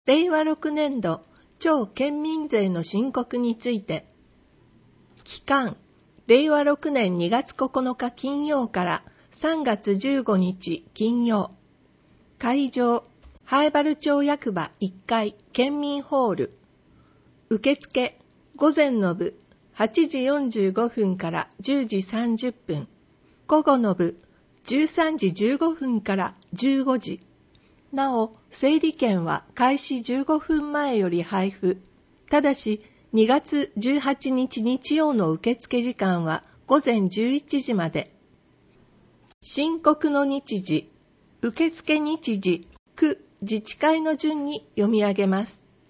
令和6年度超県民税の申告について、期間、令和6年2月9日金曜から3月15日金曜。会場、南風原町役場1階県民ホール。受付、午前の部8時45分から10時30分。午後の部13時15分から15時。なお、整理券は開始15分前より配布。ただし、2月18日日曜の受付時間は午前11時まで。申告の日時、受付日時、区自治会の順に読み上げます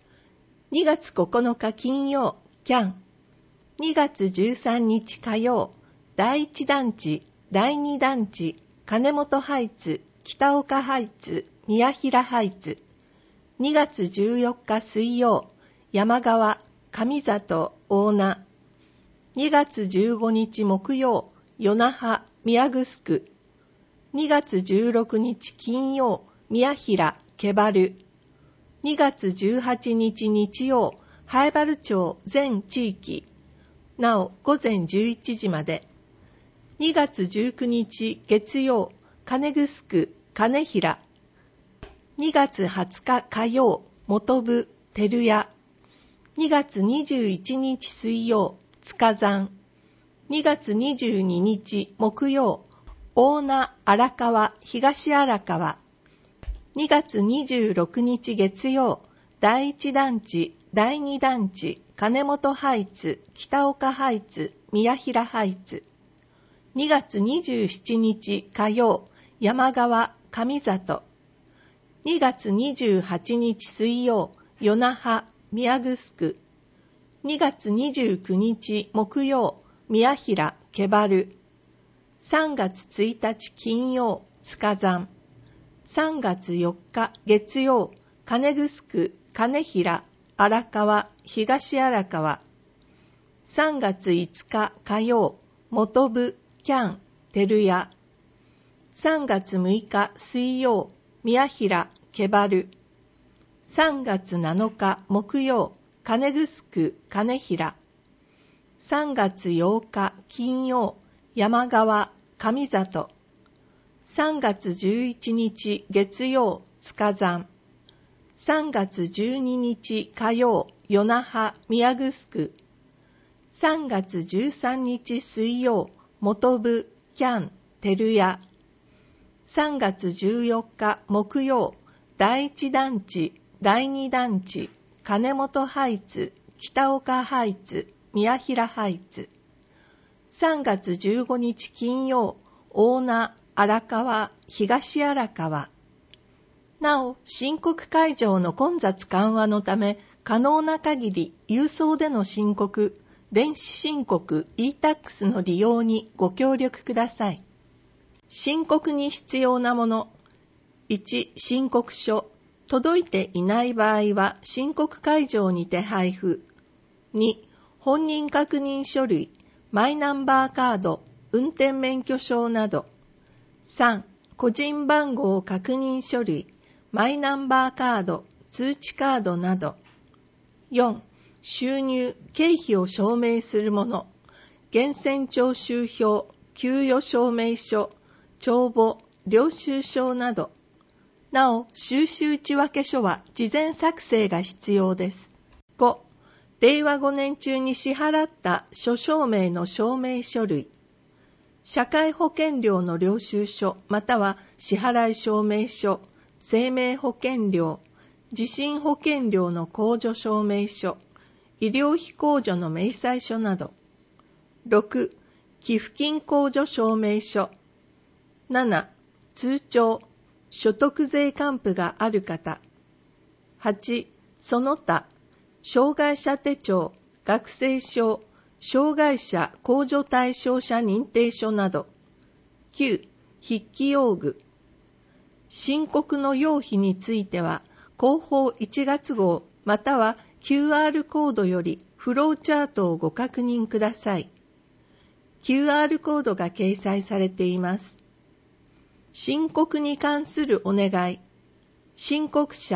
。2月9日金曜、キャン。2月13日火曜、第1団地、第2団地、金本ハイツ、北岡ハイツ、宮平ハイツ。2月14日水曜、山川、上里、大名。2月15日木曜、与那覇、宮城。2月16日金曜、宮平、毛原。2月18日日曜、南風原町全地域。なお、午前11時まで。2月19日月曜、金城、金平。2月20日火曜、本部、照屋。2月21日水曜、塚山。2月22日木曜、大名、荒川、東荒川。2月26日月曜、第1団地、第2団地、金本ハイツ、北岡ハイツ、宮平ハイツ。2月27日火曜、山川、上里。2月28日水曜、与那覇、宮城。2月29日木曜、宮平、毛原。3月1日金曜、塚山。3月4日月曜、金城、金平、荒川、東荒川。3月5日火曜、本部、キャン、照屋。3月6日水曜、宮平、毛原。3月7日木曜、金城、金平。3月8日金曜、山川、上里。3月11日月曜、塚山。3月12日火曜、与那覇、宮城。3月13日水曜、本部、キャン、照屋。3月14日木曜、第1団地、第2団地、金本ハイツ、北岡ハイツ、宮平ハイツ。3月15日金曜、大名、荒川、東荒川。なお、申告会場の混雑緩和のため、可能な限り郵送での申告、電子申告 e-tax の利用にご協力ください。申告に必要なもの。1、申告書。届いていない場合は申告会場にて配布。2、本人確認書類、マイナンバーカード、運転免許証など。3、個人番号確認書類、マイナンバーカード、通知カードなど。4、収入、経費を証明するもの、源泉徴収票、給与証明書、帳簿、領収書など。なお、収支内訳書は事前作成が必要です。5、令和5年中に支払った諸証明の証明書類、社会保険料の領収書または支払い証明書、生命保険料、地震保険料の控除証明書、医療費控除の明細書など。6、寄付金控除証明書。7、通帳、所得税還付がある方。8、その他、障害者手帳、学生証、障害者控除対象者認定書など。9、筆記用具。申告の用費については、広報1月号または QR コードよりフローチャートをご確認ください。QR コードが掲載されています。申告に関するお願い。申告者、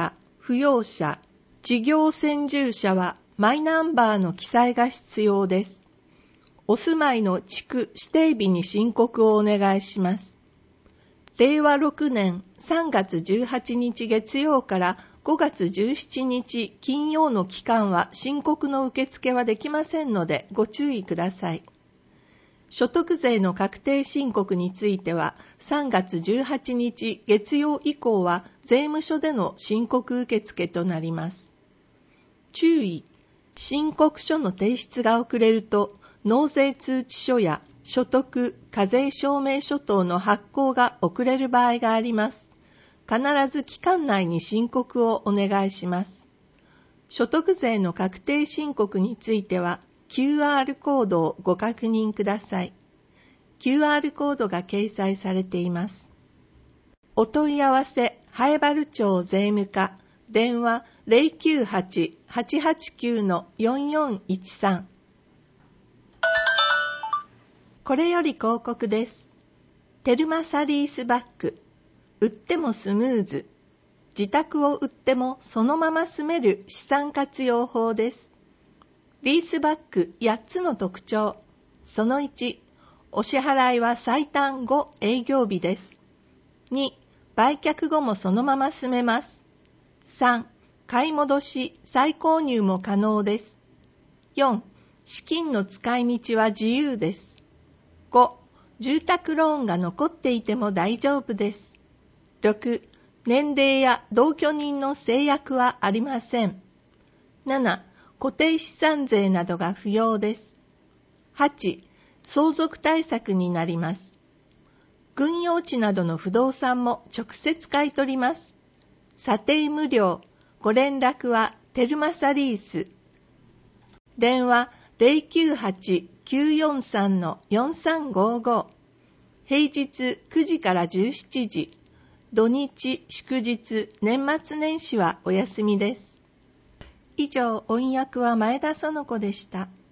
扶養者、事業専従者はマイナンバーの記載が必要です。お住まいの地区指定日に申告をお願いします。令和6年3月18日月曜から5月17日金曜の期間は申告の受付はできませんのでご注意ください。所得税の確定申告については3月18日月曜以降は税務署での申告受付となります。注意、申告書の提出が遅れると納税通知書や所得・課税証明書等の発行が遅れる場合があります。必ず期間内に申告をお願いします。所得税の確定申告については QR コードをご確認ください。QR コードが掲載されています。お問い合わせ、南風原町税務課、電話 098-889-4413。これより広告です。テルマサリースバッグ。売ってもスムーズ。自宅を売ってもそのまま住める資産活用法です。リースバッグ8つの特徴。その1、お支払いは最短5営業日です。2、売却後もそのまま住めます。3、買い戻し、再購入も可能です。4、資金の使い道は自由です。5、住宅ローンが残っていても大丈夫です。6、年齢や同居人の制約はありません。7、固定資産税などが不要です。8、相続対策になります。軍用地などの不動産も直接買い取ります。査定無料。ご連絡はテルマサリース。電話 098-943-4355。平日9時から17時。土日、祝日、年末年始はお休みです。以上、音訳は前田園子でした。